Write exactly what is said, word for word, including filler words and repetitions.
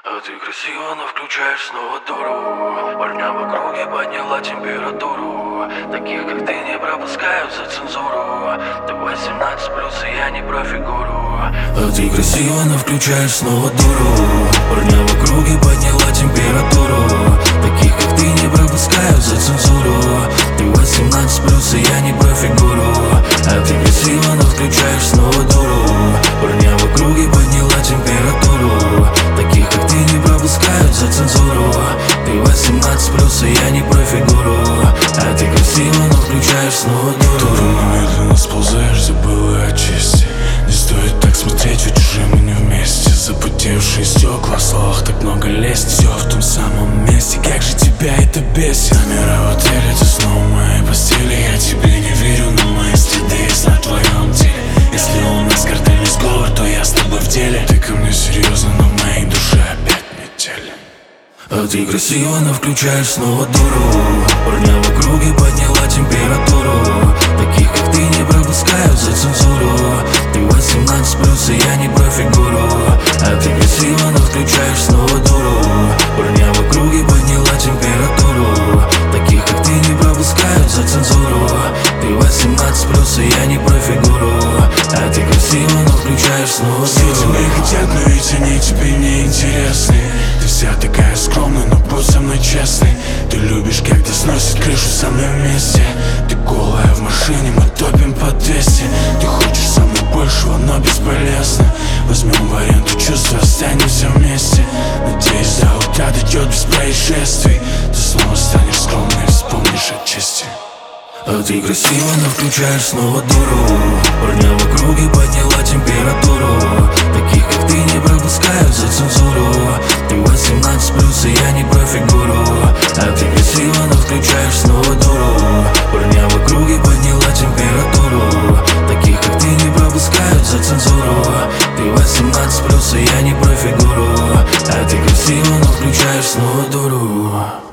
А ты красиво, но включаешь снова дуру. Парня в округе подняла температуру. Таких, как ты, не пропускают за цензуру. Ты восемнадцать плюс, и я не про фигуру. А ты красиво, но включаешь снова дуру. Парня в округе подняла температуру. Таких, как ты, не пропускают за цензуру. Ты восемнадцать плюс, и я не про фигуру. А ты красиво, но включаешь снова дуру. Парня в округе подняла температуру. Таких, как ты, не пропускают за цензуру. Ты восемнадцать плюс, и я не про фигуру. А ты красиво, но включаешь снова дуру. Ты медленно сползаешь, забыла о чести. Не стоит так смотреть, ведь уже мы не вместе. Запотевшие стекла, в словах так много лезть. Все в том самом месте, как же тебя это бесит. Камера в отеле, ты снова в моей постели. Я тебе не верю, но мои следы есть на твоем теле. Если у нас картельный сговор, то я с тобой в деле. Ты ко мне серьезно, но в моей душе опять метели. А ты красиво, но включаешь снова дуру. Парня в округе подняла температуру. Таких, как ты, не пропускают за цензуру. Ты восемнадцать плюс, и я не про фигуру. А ты красиво, но включаешь снова дуру. Парня в округе подняла температуру. Таких, как ты, не пропускают за цензуру. Ты восемнадцать плюс, и я не про фигуру. А ты красиво, но включаешь снова все дуру. тебя хотят, но ведь они тебе не интересны. Ты вся такая скромная, но будь со мной честной. Ты любишь, когда сносит крышу со мной вместе. Ты голая в машине, мы топим по двести. Ты хочешь со мной большего, но бесполезно. Возьмем в аренду чувства, останемся вместе. Надеюсь, до утра дойдет без происшествий. Ты снова станешь скромной, вспомнишь о чести. А ты красиво, но включаешь снова дуру. Парня в округе подняла температуру. Таких, как ты, не пропускают за цензуру. Ты восемнадцать плюс, и я не про фигуру. А ты красиво, но включаешь снова дуру. Парня в округе подняла температуру. Таких, как ты, не пропускают за цензуру. Ты восемнадцать плюс, и я не про фигуру. А ты красиво, но включаешь снова дуру.